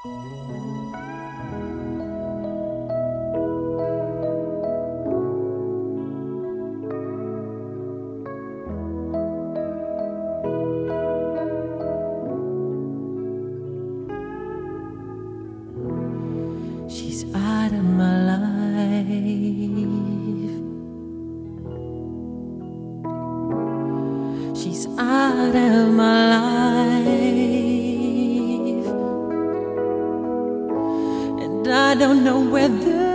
She's out of my life. She's out of my life, and I don't know whether